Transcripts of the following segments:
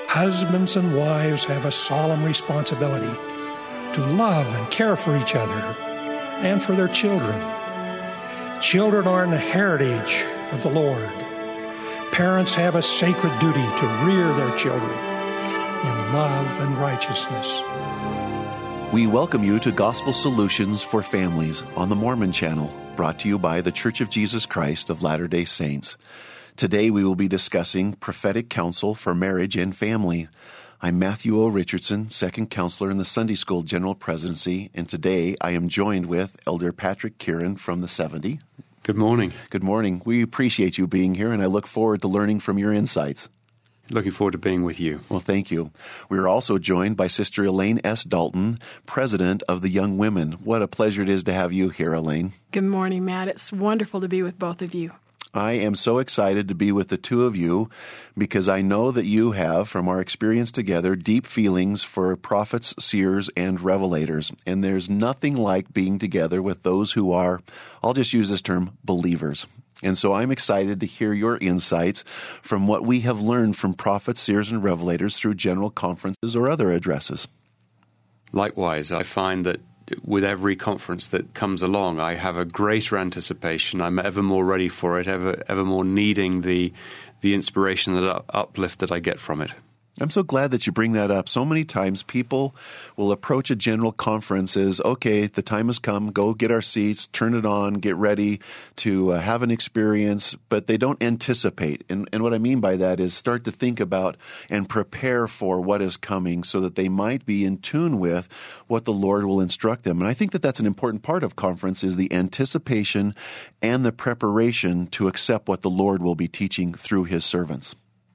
husbands and wives have a solemn responsibility to love and care for each other and for their children. Children are an heritage of the Lord. Parents have a sacred duty to rear their children in love and righteousness. We welcome you to Gospel Solutions for Families on the Mormon Channel, brought to you by The Church of Jesus Christ of Latter-day Saints. Today we will be discussing prophetic counsel for marriage and family. I'm Matthew O. Richardson, second counselor in the Sunday School General Presidency, and today I am joined with Elder Patrick Kieran from the 70. Good morning. Good morning. We appreciate you being here, and I look forward to learning from your insights. Looking forward to being with you. Well, thank you. We are also joined by Sister Elaine S. Dalton, President of the Young Women. What a pleasure it is to have you here, Elaine. Good morning, Matt. It's wonderful to be with both of you. I am so excited to be with the two of you because I know that you have, from our experience together, deep feelings for prophets, seers, and revelators. And there's nothing like being together with those who are, I'll just use this term, believers. And so I'm excited to hear your insights from what we have learned from prophets, seers, and revelators through general conferences or other addresses. Likewise, I find that with every conference that comes along, I have a greater anticipation. I'm ever more ready for it, ever more needing the inspiration, the uplift that I get from it. I'm so glad that you bring that up. So many times people will approach a general conference as, okay, the time has come, go get our seats, turn it on, get ready to have an experience, but they don't anticipate. And what I mean by that is start to think about and prepare for what is coming so that they might be in tune with what the Lord will instruct them. And I think that that's an important part of conference is the anticipation and the preparation to accept what the Lord will be teaching through His servants.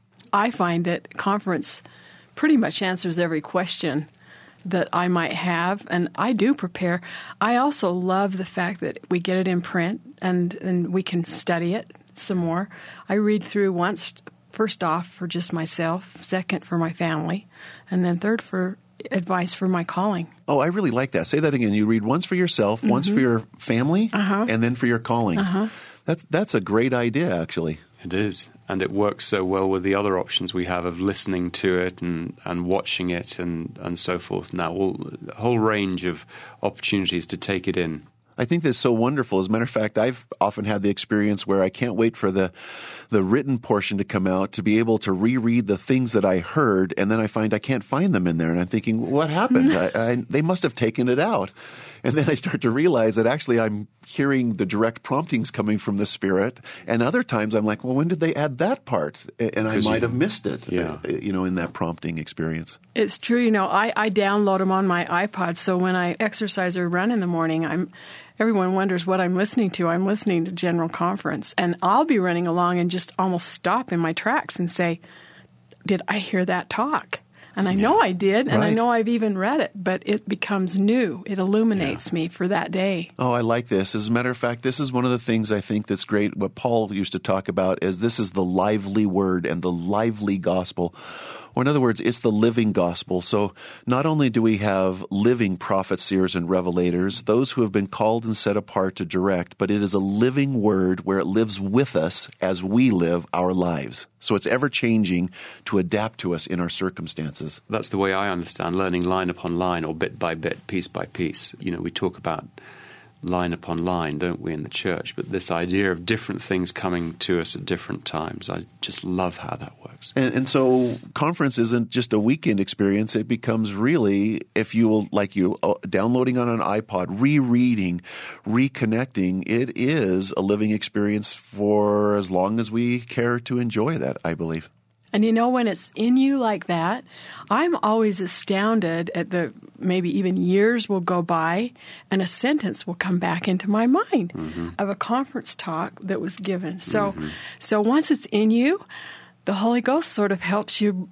I find that conference pretty much answers every question that I might have, and I do prepare. I also love the fact that we get it in print and we can study it some more. I read through once, first off for just myself, second for my family, and then third for advice for my calling. Oh, I really like that. Say that again. You read once for yourself, once for your family, and then for your calling. That's a great idea, actually. It is, and it works so well with the other options we have of listening to it and watching it and so forth. Now, a whole range of opportunities to take it in. I think that's so wonderful. As a matter of fact, I've often had the experience where I can't wait for the written portion to come out to be able to reread the things that I heard, and then I find I can't find them in there. And I'm thinking, what happened? They must have taken it out. And then I start to realize that actually I'm hearing the direct promptings coming from the Spirit. And other times I'm like, well, when did they add that part? And I might have missed it, in that prompting experience. It's true. I download them on my iPod, so when I exercise or run in the morning, everyone wonders what I'm listening to. I'm listening to General Conference. And I'll be running along and just almost stop in my tracks and say, did I hear that talk? And I know I did, and I know I've even read it, but it becomes new. It illuminates me for that day. Oh, I like this. As a matter of fact, this is one of the things I think that's great. What Paul used to talk about is this is the lively word and the lively gospel. Or in other words, it's the living gospel. So not only do we have living prophets, seers, and revelators, those who have been called and set apart to direct, but it is a living word where it lives with us as we live our lives. So it's ever changing to adapt to us in our circumstances. That's the way I understand learning line upon line or bit by bit, piece by piece. We talk about line upon line, don't we, in the church? But this idea of different things coming to us at different times, I just love how that works. And so conference isn't just a weekend experience. It becomes really, if you will, like you, downloading on an iPod, rereading, reconnecting, it is a living experience for as long as we care to enjoy that, I believe. And when it's in you like that, I'm always astounded at maybe even years will go by and a sentence will come back into my mind of a conference talk that was given. So once it's in you, the Holy Ghost sort of helps you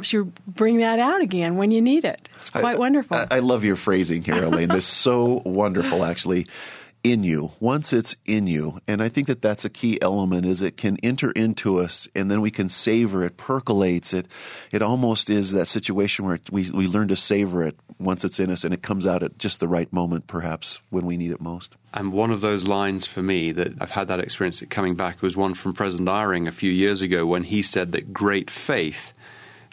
bring that out again when you need it. It's quite wonderful. I love your phrasing here, Elaine. That's so wonderful, actually. In you, once it's in you. And I think that that's a key element, is it can enter into us and then we can savor it, percolates it. It almost is that situation where we learn to savor it once it's in us and it comes out at just the right moment, perhaps, when we need it most. And one of those lines for me that I've had that experience coming back was one from President Eyring a few years ago when he said that great faith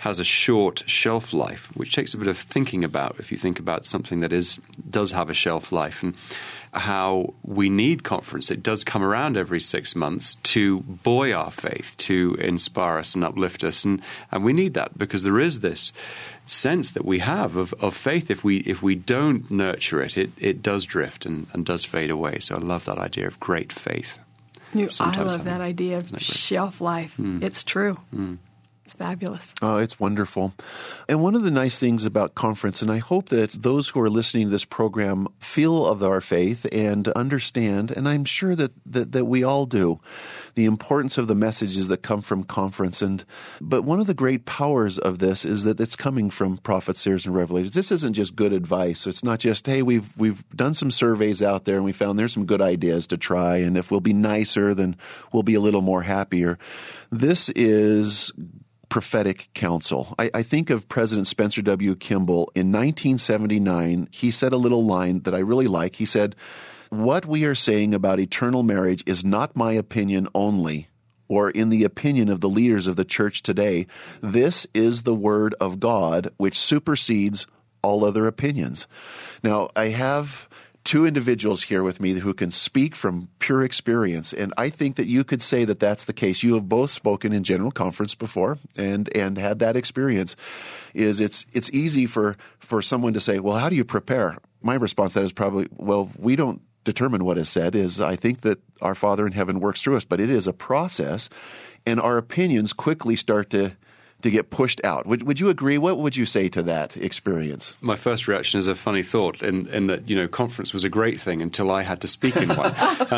has a short shelf life, which takes a bit of thinking about if you think about something that does have a shelf life, and how we need conference. It does come around every 6 months to buoy our faith, to inspire us and uplift us, and we need that because there is this sense that we have of faith. If we don't nurture it, it does drift and does fade away. So I love that idea of great faith. I love that idea of shelf life. It's true. It's fabulous. Oh, it's wonderful. And one of the nice things about conference, and I hope that those who are listening to this program feel of our faith and understand, and I'm sure that we all do, the importance of the messages that come from conference. But one of the great powers of this is that it's coming from prophets, seers, and revelators. This isn't just good advice. It's not just, hey, we've done some surveys out there and we found there's some good ideas to try, and if we'll be nicer, then we'll be a little more happier. This is prophetic counsel. I think of President Spencer W. Kimball. In 1979, he said a little line that I really like. He said, "What we are saying about eternal marriage is not my opinion only, or in the opinion of the leaders of the church today. This is the word of God, which supersedes all other opinions." Now, I have two individuals here with me who can speak from pure experience, and I think that you could say that that's the case. You have both spoken in general conference before and had that experience. It's easy for someone to say, well, how do you prepare? My response to that is probably, well, we don't determine what is said. I think that our Father in heaven works through us, but it is a process, and our opinions quickly start to get pushed out. Would you agree? What would you say to that experience? My first reaction is a funny thought in that, conference was a great thing until I had to speak in one.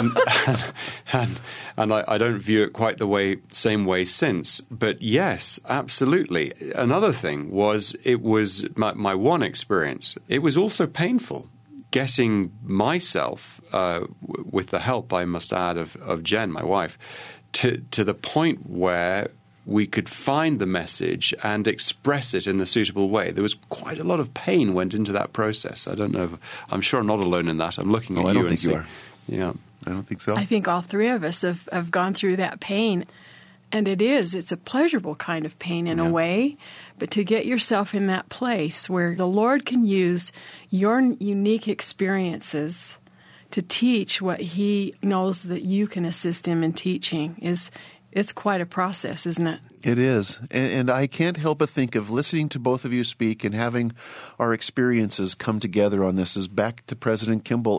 and I don't view it quite the same way since. But yes, absolutely. Another thing was, it was my one experience. It was also painful getting myself, with the help, I must add, of Jen, my wife, to the point where we could find the message and express it in the suitable way. There was quite a lot of pain went into that process. I don't know I'm sure I'm not alone in that. I'm looking at you. I don't think you are. Yeah. I don't think so. I think all three of us have gone through that pain. And it's a pleasurable kind of pain in a way. But to get yourself in that place where the Lord can use your unique experiences to teach what He knows that you can assist Him in teaching it's quite a process, isn't it? It is. And I can't help but think of listening to both of you speak and having our experiences come together on this. Is back to President Kimball,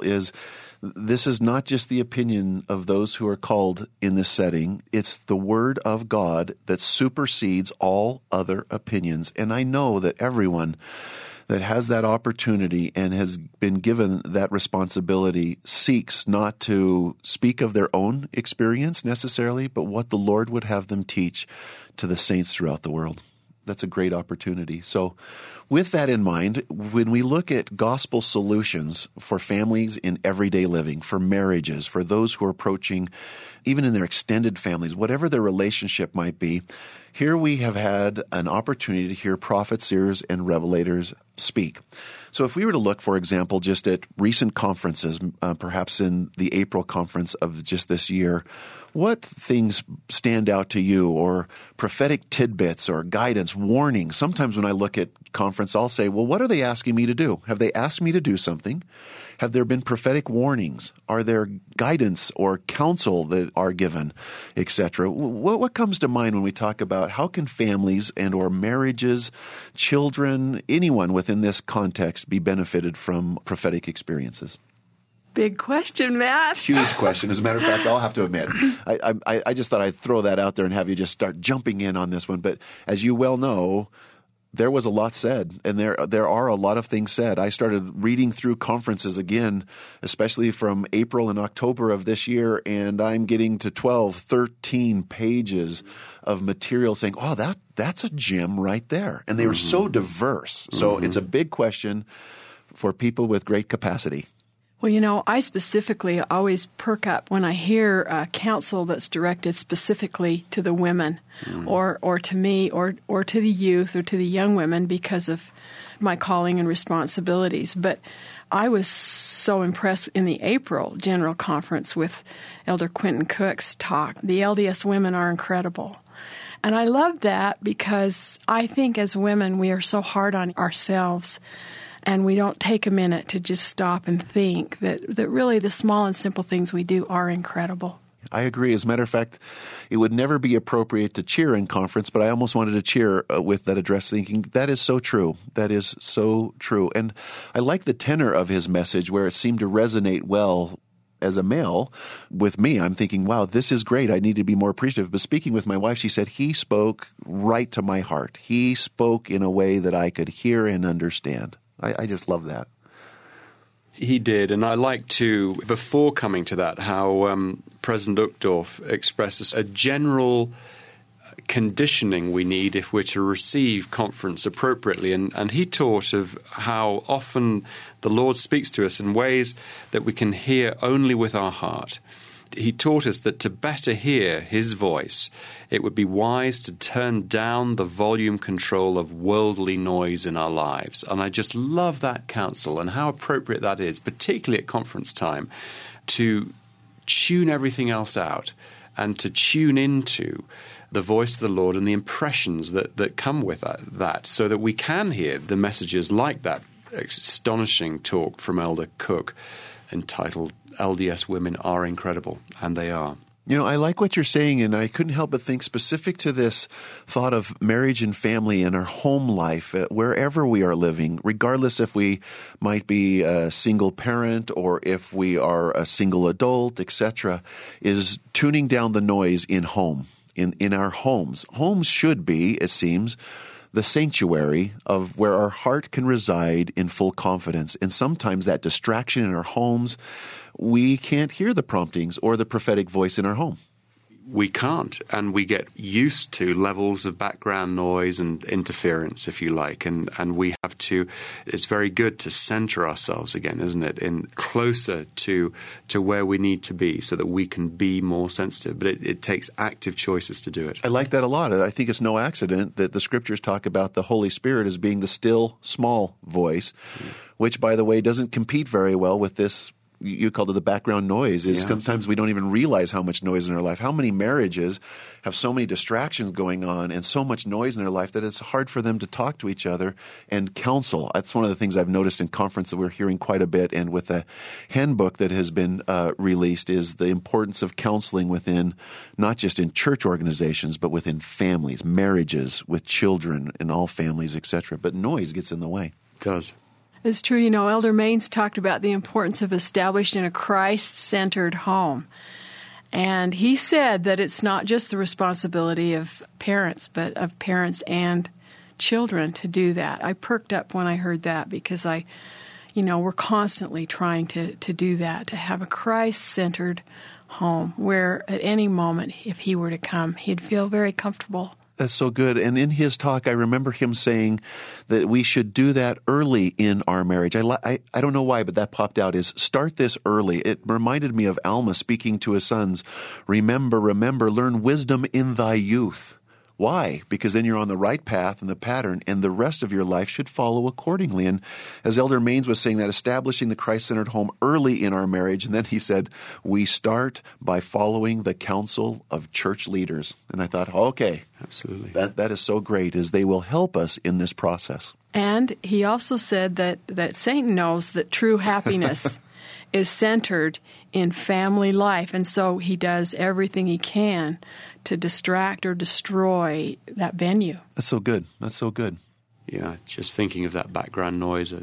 this is not just the opinion of those who are called in this setting. It's the Word of God that supersedes all other opinions. And I know that everyone that has that opportunity and has been given that responsibility seeks not to speak of their own experience necessarily, but what the Lord would have them teach to the saints throughout the world. That's a great opportunity. So with that in mind, when we look at gospel solutions for families in everyday living, for marriages, for those who are approaching, even in their extended families, whatever their relationship might be, here we have had an opportunity to hear prophets, seers, and revelators speak. So if we were to look, for example, just at recent conferences, perhaps in the April conference of just this year, what things stand out to you, or prophetic tidbits or guidance, warnings? Sometimes when I look at conference, I'll say, well, what are they asking me to do? Have they asked me to do something? Have there been prophetic warnings? Are there guidance or counsel that are given, etc.? What comes to mind when we talk about how can families and or marriages, children, anyone within this context be benefited from prophetic experiences? Big question, Matt. Huge question. As a matter of fact, I'll have to admit, I just thought I'd throw that out there and have you just start jumping in on this one. But as you well know, there was a lot said, and there are a lot of things said. I started reading through conferences again, especially from April and October of this year, and I'm getting to 12, 13 pages of material saying, oh, that's a gem right there. And they were so diverse. So it's a big question for people with great capacity. Well, I specifically always perk up when I hear counsel that's directed specifically to the women or to me or to the youth or to the young women because of my calling and responsibilities. But I was so impressed in the April General Conference with Elder Quentin Cook's talk. The LDS women are incredible. And I love that because I think as women, we are so hard on ourselves, and we don't take a minute to just stop and think that really the small and simple things we do are incredible. I agree. As a matter of fact, it would never be appropriate to cheer in conference, but I almost wanted to cheer with that address, thinking, that is so true. That is so true. And I like the tenor of his message where it seemed to resonate well as a male with me. I'm thinking, wow, this is great. I need to be more appreciative. But speaking with my wife, she said, he spoke right to my heart. He spoke in a way that I could hear and understand. I just love that. He did, and I like to, before coming to that, how President Uchtdorf expresses a general conditioning we need if we're to receive conference appropriately. And he taught of how often the Lord speaks to us in ways that we can hear only with our heart. He taught us that to better hear his voice, it would be wise to turn down the volume control of worldly noise in our lives. And I just love that counsel and how appropriate that is, particularly at conference time, to tune everything else out and to tune into the voice of the Lord and the impressions that come with that, so that we can hear the messages like that astonishing talk from Elder Cook entitled LDS Women Are Incredible, and they are. You know, I like what you're saying, and I couldn't help but think specific to this thought of marriage and family and our home life, wherever we are living, regardless if we might be a single parent or if we are a single adult, etc., is tuning down the noise in home, in our homes. Homes should be, it seems, the sanctuary of where our heart can reside in full confidence. And sometimes that distraction in our homes, we can't hear the promptings or the prophetic voice in our home. We can't, and we get used to levels of background noise and interference, if you like, and we have to, it's very good to center ourselves again, isn't it, in closer to where we need to be so that we can be more sensitive, but it takes active choices to do it. I like that a lot. I think it's no accident that the scriptures talk about the Holy Spirit as being the still, small voice, which, by the way, doesn't compete very well with this. You called it the background noise. Sometimes we don't even realize how much noise in our life. How many marriages have so many distractions going on and so much noise in their life that it's hard for them to talk to each other and counsel. That's one of the things I've noticed in conference that we're hearing quite a bit, and with the handbook that has been released, is the importance of counseling within, not just in church organizations, but within families, marriages, with children in all families, etc. But noise gets in the way. It does. It's true. You know, Elder Maines talked about the importance of establishing a Christ-centered home. And he said that it's not just the responsibility of parents, but of parents and children to do that. I perked up when I heard that because we're constantly trying to do that, to have a Christ-centered home where at any moment, if he were to come, he'd feel very comfortable. That's so good. And in his talk, I remember him saying that we should do that early in our marriage. I don't know why, but that popped out, is start this early. It reminded me of Alma speaking to his sons. Remember, learn wisdom in thy youth. Why? Because then you're on the right path and the pattern, and the rest of your life should follow accordingly. And as Elder Maines was saying, that establishing the Christ-centered home early in our marriage, and then he said, we start by following the counsel of church leaders. And I thought, okay, absolutely, that is so great, as they will help us in this process. And he also said that Satan knows that true happiness is centered in family life, and so he does everything he can to distract or destroy that venue. That's so good. That's so good. Yeah, just thinking of that background noise,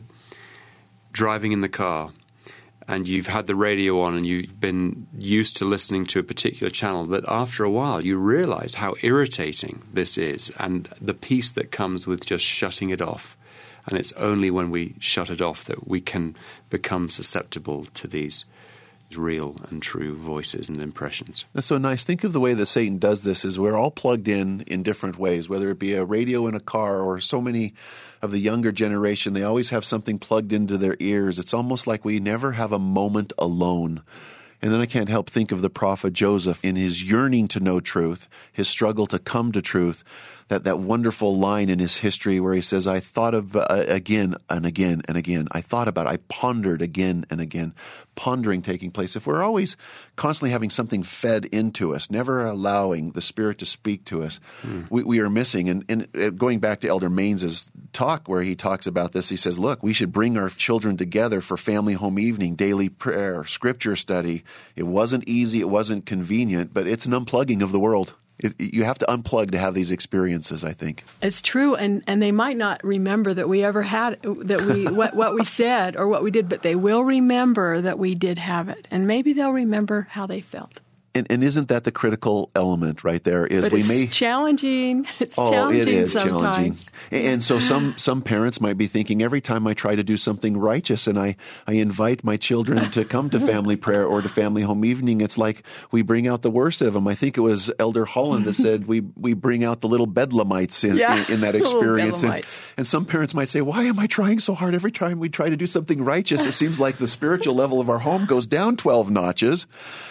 driving in the car, and you've had the radio on and you've been used to listening to a particular channel, that after a while you realize how irritating this is and the peace that comes with just shutting it off. And it's only when we shut it off that we can become susceptible to these real and true voices and impressions. That's so nice. Think of the way that Satan does this, is we're all plugged in different ways, whether it be a radio in a car or so many of the younger generation, they always have something plugged into their ears. It's almost like we never have a moment alone. And then I can't help think of the prophet Joseph in his yearning to know truth, his struggle to come to truth, that wonderful line in his history where he says, I thought of again and again and again. I thought about it. I pondered again and again. Pondering taking place. If we're always constantly having something fed into us, never allowing the Spirit to speak to us, we are missing. And going back to Elder Mains's talk where he talks about this, he says, look, we should bring our children together for family home evening, daily prayer, scripture study. It wasn't easy. It wasn't convenient, but it's an unplugging of the world. You have to unplug to have these experiences, I think. It's true, and they might not remember that we ever had that we what we said or what we did, but they will remember that we did have it, and maybe they'll remember how they felt. And isn't that the critical element right there? Is but it's challenging. It's challenging. It is sometimes. Challenging. And so some parents might be thinking, every time I try to do something righteous and I invite my children to come to family prayer or to family home evening, it's like we bring out the worst of them. I think it was Elder Holland that said we bring out the little bedlamites in that experience. And some parents might say, why am I trying so hard? Every time we try to do something righteous, it seems like the spiritual level of our home goes down 12 notches.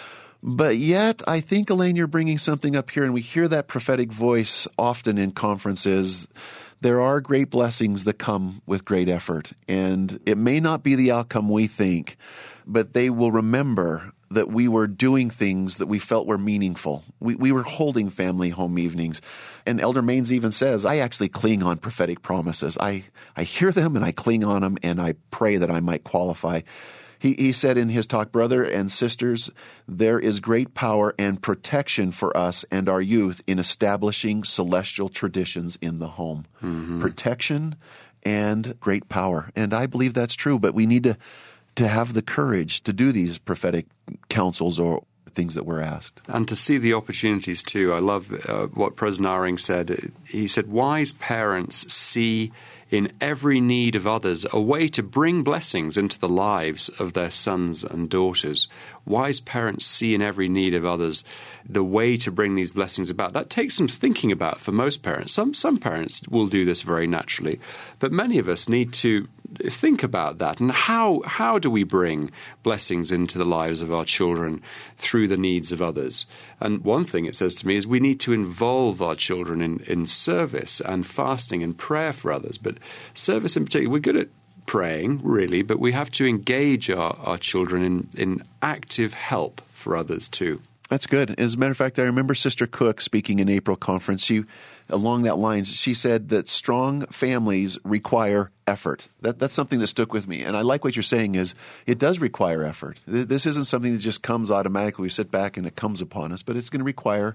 But yet, I think, Elaine, you're bringing something up here, and we hear that prophetic voice often in conferences. There are great blessings that come with great effort, and it may not be the outcome we think, but they will remember that we were doing things that we felt were meaningful. We were holding family home evenings. And Elder Mains even says, I actually cling on prophetic promises. I hear them, and I cling on them, and I pray that I might qualify. He said in his talk, brother and sisters, there is great power and protection for us and our youth in establishing celestial traditions in the home. Mm-hmm. Protection and great power. And I believe that's true, but we need to have the courage to do these prophetic counsels or things that we're asked. And to see the opportunities too. I love what President Aring said. He said, wise parents see in every need of others a way to bring blessings into the lives of their sons and daughters. Wise parents see in every need of others the way to bring these blessings about. That takes some thinking about for most parents. Some parents will do this very naturally, but many of us need to think about that. And how do we bring blessings into the lives of our children through the needs of others? And one thing it says to me is we need to involve our children in service and fasting and prayer for others. But service in particular, we're good at praying, really, but we have to engage our children in active help for others too. That's good. As a matter of fact, I remember Sister Cook speaking in April conference. Along that lines, she said that strong families require effort. That's something that stuck with me. And I like what you're saying is it does require effort. This isn't something that just comes automatically. We sit back and it comes upon us, but it's going to require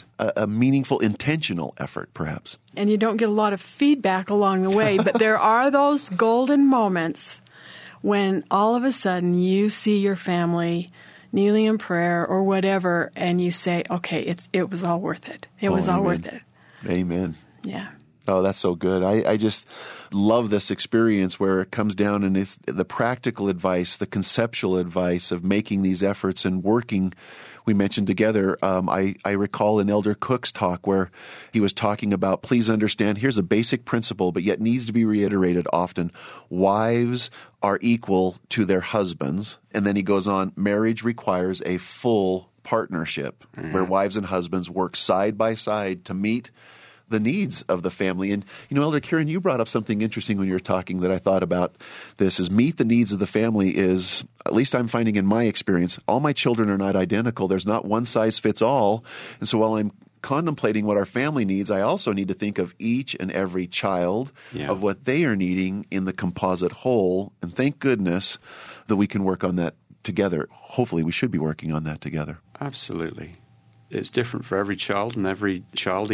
a meaningful, intentional effort, perhaps. And you don't get a lot of feedback along the way, but there are those golden moments when all of a sudden you see your family kneeling in prayer or whatever, and you say, okay, it was all worth it. It was all worth it. Amen. Yeah. Oh, that's so good. I just love this experience where it comes down and it's the practical advice, the conceptual advice of making these efforts and working. We mentioned together, I recall in Elder Cook's talk where he was talking about, please understand, here's a basic principle, but yet needs to be reiterated often. Wives are equal to their husbands. And then he goes on, marriage requires a full partnership where wives and husbands work side by side to meet the needs of the family. And, Elder Kieran, you brought up something interesting when you were talking that I thought about this is meet the needs of the family is, at least I'm finding in my experience, all my children are not identical. There's not one size fits all. And so while I'm contemplating what our family needs, I also need to think of each and every child of what they are needing in the composite whole. And thank goodness that we can work on that together. Hopefully we should be working on that together. Absolutely. It's different for every child, and every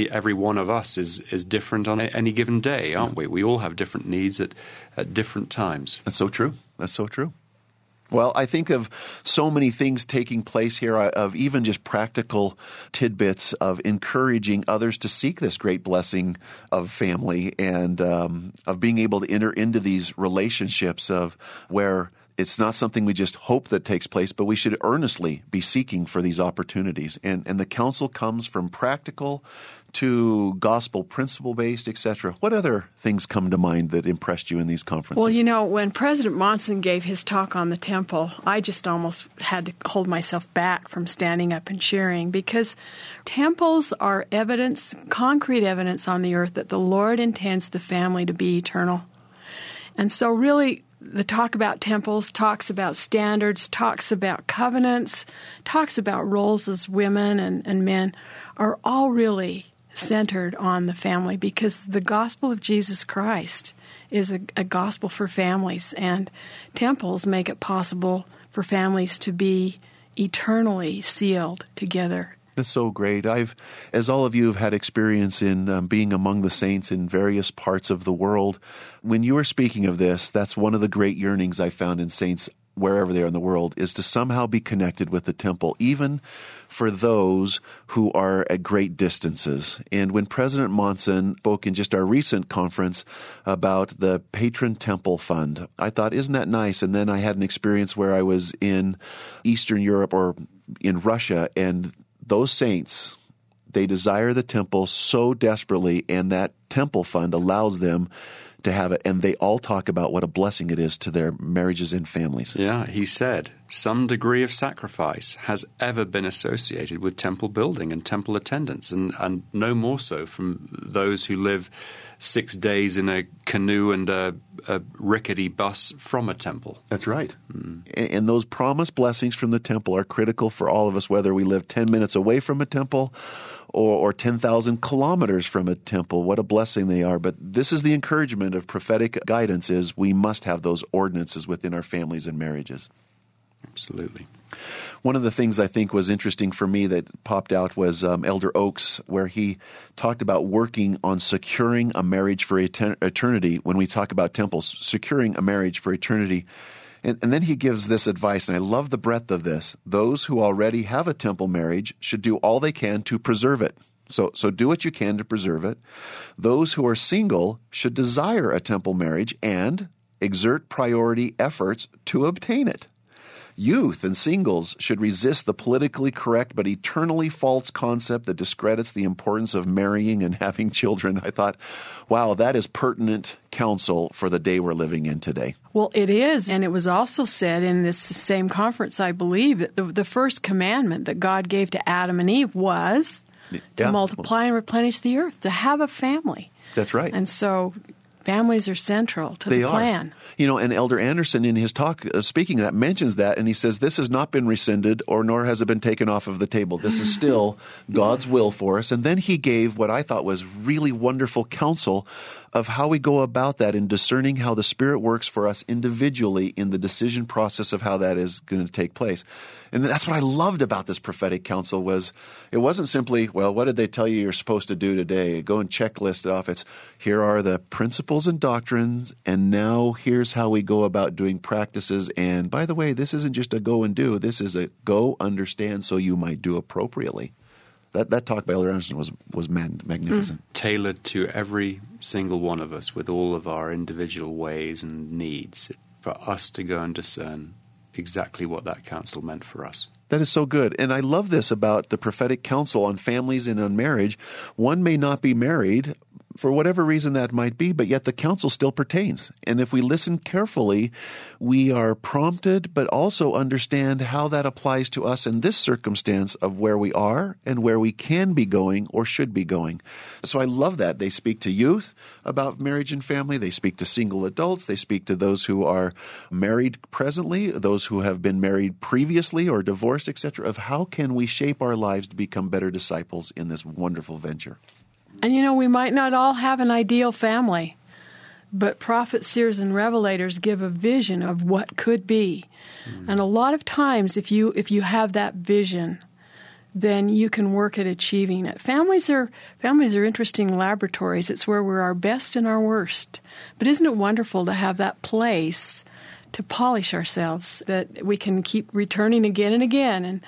one of us is different on any given day, aren't we? We all have different needs at different times. That's so true. That's so true. Well, I think of so many things taking place here, of even just practical tidbits of encouraging others to seek this great blessing of family and of being able to enter into these relationships of where It's not something we just hope that takes place, but we should earnestly be seeking for these opportunities. And the counsel comes from practical to gospel principle-based, etc. What other things come to mind that impressed you in these conferences? Well, when President Monson gave his talk on the temple, I just almost had to hold myself back from standing up and cheering, because temples are evidence, concrete evidence on the earth that the Lord intends the family to be eternal. And so really, the talk about temples talks about standards, talks about covenants, talks about roles as women and men, are all really centered on the family, because the gospel of Jesus Christ is a gospel for families, and temples make it possible for families to be eternally sealed together. That's so great. As all of you have had experience in being among the saints in various parts of the world, when you were speaking of this, that's one of the great yearnings I found in saints wherever they are in the world, is to somehow be connected with the temple, even for those who are at great distances. And when President Monson spoke in just our recent conference about the Patron Temple Fund, I thought, isn't that nice? And then I had an experience where I was in Eastern Europe or in Russia, and those saints, they desire the temple so desperately, and that temple fund allows them to have it, and they all talk about what a blessing it is to their marriages and families. Yeah, he said, some degree of sacrifice has ever been associated with temple building and temple attendance, and no more so from those who live 6 days in a canoe and a rickety bus from a temple. That's right. And those promised blessings from the temple are critical for all of us, whether we live 10 minutes away from a temple or 10,000 kilometers from a temple. What a blessing they are. But this is the encouragement of prophetic guidance, is we must have those ordinances within our families and marriages. Absolutely. One of the things I think was interesting for me that popped out was Elder Oaks, where he talked about working on securing a marriage for eternity. When we talk about temples, securing a marriage for eternity. And then he gives this advice, and I love the breadth of this. Those who already have a temple marriage should do all they can to preserve it. So do what you can to preserve it. Those who are single should desire a temple marriage and exert priority efforts to obtain it. Youth and singles should resist the politically correct but eternally false concept that discredits the importance of marrying and having children. I thought, wow, that is pertinent counsel for the day we're living in today. Well, it is, and it was also said in this same conference, I believe, that the first commandment that God gave to Adam and Eve was to multiply and replenish the earth, to have a family. That's right. And so families are central to the plan. And Elder Anderson in his talk, speaking of that, mentions that, and he says this has not been rescinded, or nor has it been taken off of the table. This is still God's will for us. And then he gave what I thought was really wonderful counsel of how we go about that in discerning how the Spirit works for us individually in the decision process of how that is going to take place. And that's what I loved about this prophetic counsel was it wasn't simply, well, what did they tell you you're supposed to do today? Go and checklist it off. It's here are the principles and doctrines, and now here's how we go about doing practices. And by the way, this isn't just a go and do. This is a go, understand, so you might do appropriately. That talk by Elder Anderson was magnificent. Tailored to every single one of us with all of our individual ways and needs for us to go and discern exactly what that counsel meant for us. That is so good. And I love this about the prophetic counsel on families and on marriage. One may not be married for whatever reason that might be, but yet the counsel still pertains. And if we listen carefully, we are prompted, but also understand how that applies to us in this circumstance of where we are and where we can be going or should be going. So I love that. They speak to youth about marriage and family. They speak to single adults. They speak to those who are married presently, those who have been married previously or divorced, etc., of how can we shape our lives to become better disciples in this wonderful venture. And we might not all have an ideal family, but prophets, seers, and revelators give a vision of what could be. And a lot of times, if you have that vision, then you can work at achieving it. Families are interesting laboratories. It's where we're our best and our worst. But isn't it wonderful to have that place to polish ourselves, that we can keep returning again and again? And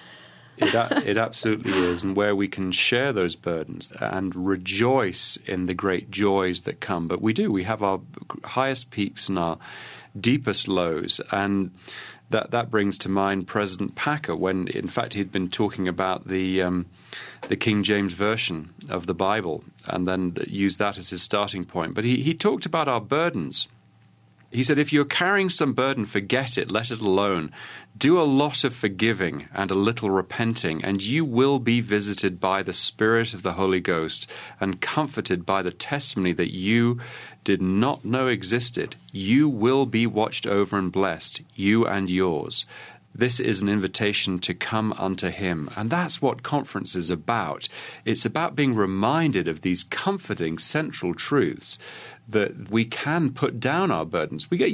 It absolutely is, and where we can share those burdens and rejoice in the great joys that come. But we have our highest peaks and our deepest lows. And that brings to mind President Packer when, in fact, he'd been talking about the King James Version of the Bible and then used that as his starting point. But he talked about our burdens. He said, if you're carrying some burden, forget it, let it alone. Do a lot of forgiving and a little repenting, and you will be visited by the Spirit of the Holy Ghost and comforted by the testimony that you did not know existed. You will be watched over and blessed, you and yours. This is an invitation to come unto him. And that's what conference is about. It's about being reminded of these comforting central truths that we can put down our burdens. We get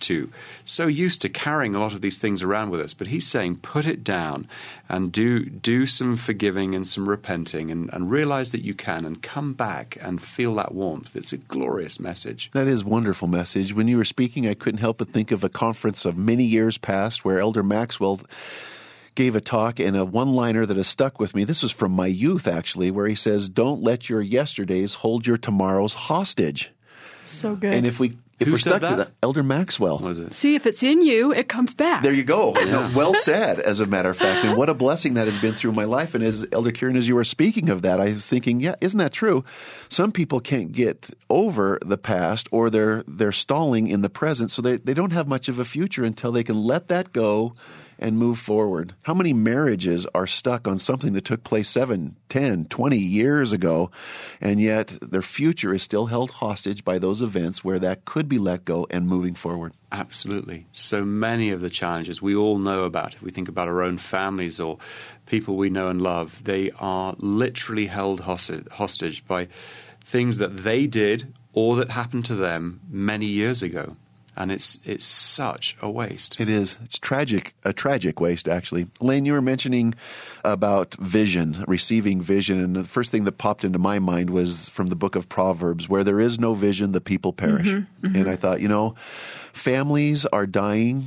so used to carrying a lot of these things around with us. But he's saying, put it down and do some forgiving and some repenting and realize that you can and come back and feel that warmth. It's a glorious message. That is a wonderful message. When you were speaking, I couldn't help but think of a conference of many years past where Elder Maxwell gave a talk, and a one-liner that has stuck with me. This was from my youth, actually, where he says, don't let your yesterdays hold your tomorrows hostage. So good. And if we're stuck to that, Elder Maxwell. What is it? See, if it's in you, it comes back. There you go. Yeah. No, well said, as a matter of fact. And what a blessing that has been through my life. And as Elder Kieran, as you were speaking of that, I was thinking, yeah, isn't that true? Some people can't get over the past, or they're stalling in the present, so they don't have much of a future until they can let that go and move forward. How many marriages are stuck on something that took place 7, 10, 20 years ago, and yet their future is still held hostage by those events where that could be let go and moving forward? Absolutely. So many of the challenges we all know about, if we think about our own families or people we know and love, they are literally held hostage by things that they did or that happened to them many years ago. And it's such a waste. It is. It's tragic, a tragic waste, actually. Elaine, you were mentioning about vision, receiving vision, and the first thing that popped into my mind was from the book of Proverbs, where there is no vision, the people perish. Mm-hmm, mm-hmm. And I thought, families are dying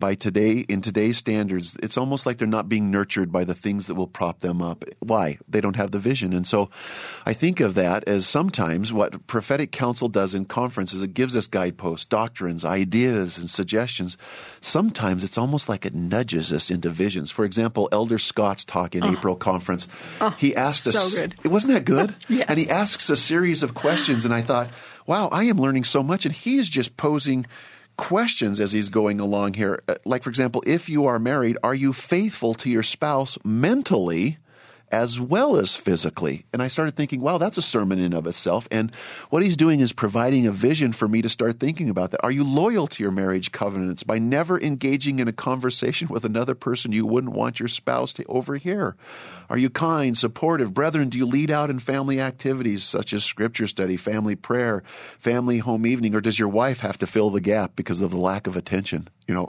in today's standards. It's almost like they're not being nurtured by the things that will prop them up. Why? They don't have the vision. And so I think of that as sometimes what prophetic counsel does in conferences, it gives us guideposts, doctrines, ideas, and suggestions. Sometimes it's almost like it nudges us into visions. For example, Elder Scott's talk in April conference, he asked us, so good. Wasn't that good? Yes. And he asks a series of questions, and I thought, wow, I am learning so much. And he is just posing questions as he's going along here. Like, for example, if you are married, are you faithful to your spouse mentally as well as physically? And I started thinking, wow, that's a sermon in of itself. And what he's doing is providing a vision for me to start thinking about that. Are you loyal to your marriage covenants by never engaging in a conversation with another person you wouldn't want your spouse to overhear? Are you kind, supportive? Brethren, do you lead out in family activities such as scripture study, family prayer, family home evening, or does your wife have to fill the gap because of the lack of attention?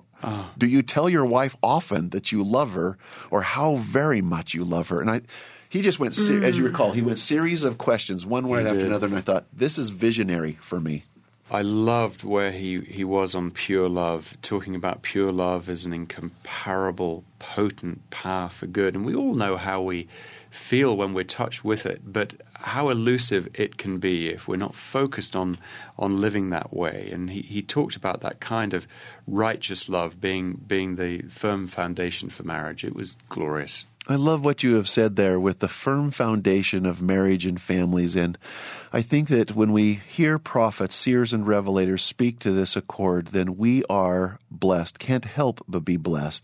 Do you tell your wife often that you love her or how very much you love her? And he just went, as you recall, he went series of questions, one right after another, and I thought, this is visionary for me. I loved where he was on pure love, talking about pure love as an incomparable, potent power for good. And we all know how we feel when we're touched with it, but how elusive it can be if we're not focused on living that way. And he talked about that kind of righteous love being the firm foundation for marriage. It was glorious. I love what you have said there with the firm foundation of marriage and families. And I think that when we hear prophets, seers, and revelators speak to this accord, then we are blessed, can't help but be blessed.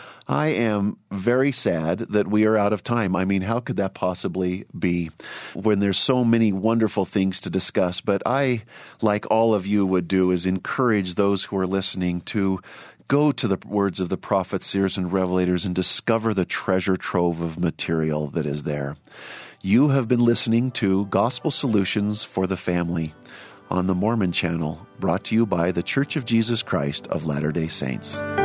I am very sad that we are out of time. I mean, how could that possibly be when there's so many wonderful things to discuss? But I, like all of you would do, is encourage those who are listening to go to the words of the prophets, seers, and revelators and discover the treasure trove of material that is there. You have been listening to Gospel Solutions for the Family on the Mormon Channel, brought to you by The Church of Jesus Christ of Latter-day Saints.